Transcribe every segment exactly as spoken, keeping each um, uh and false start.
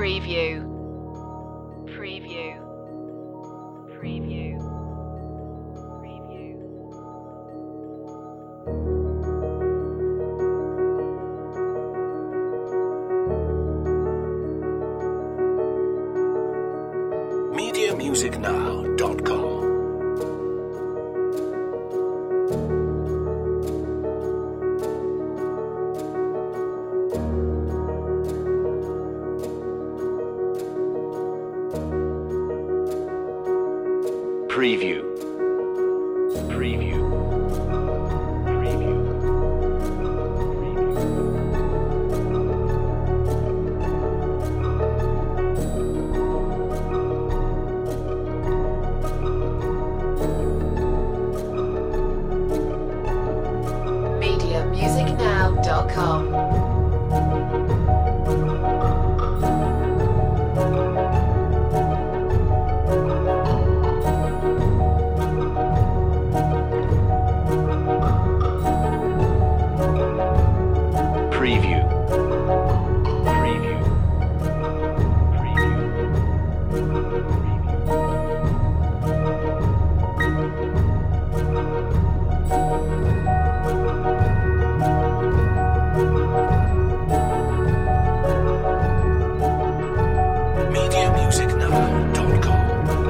Preview. Preview. Preview. Preview. media music now dot com Preview. Preview. Preview. media music now dot com. Preview. Preview. Preview. media music now dot com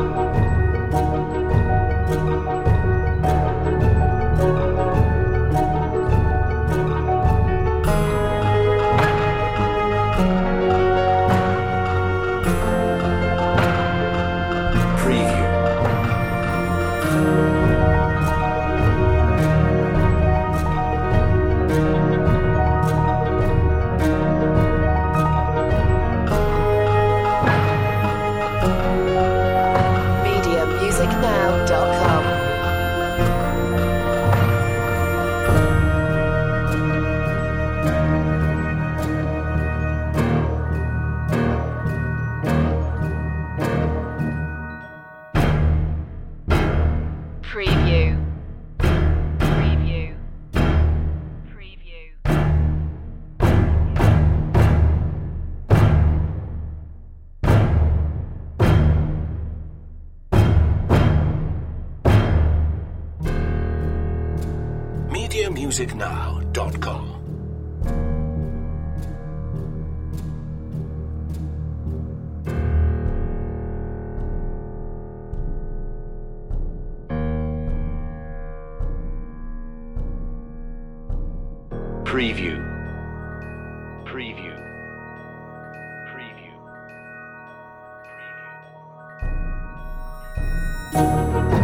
media music now dot com. Preview. Preview. Preview. media music now dot com Preview. Preview. Preview. Preview.